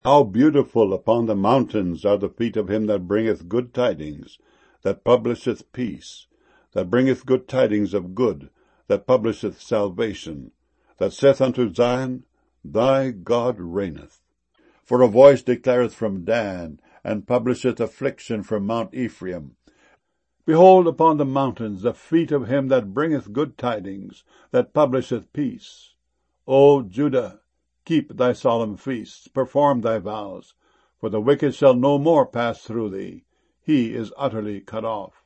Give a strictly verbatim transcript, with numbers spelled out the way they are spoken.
How beautiful upon the mountains are the feet of him that bringeth good tidings, that publisheth peace, that bringeth good tidings of good, that publisheth salvation, that saith unto Zion, Thy God reigneth. For a voice declareth from Dan, and publisheth affliction from Mount Ephraim. Behold upon the mountains the feet of him that bringeth good tidings, that publisheth peace. O Judah, keep thy solemn feasts, perform thy vows, for the wicked shall no more pass through thee. He is utterly cut off.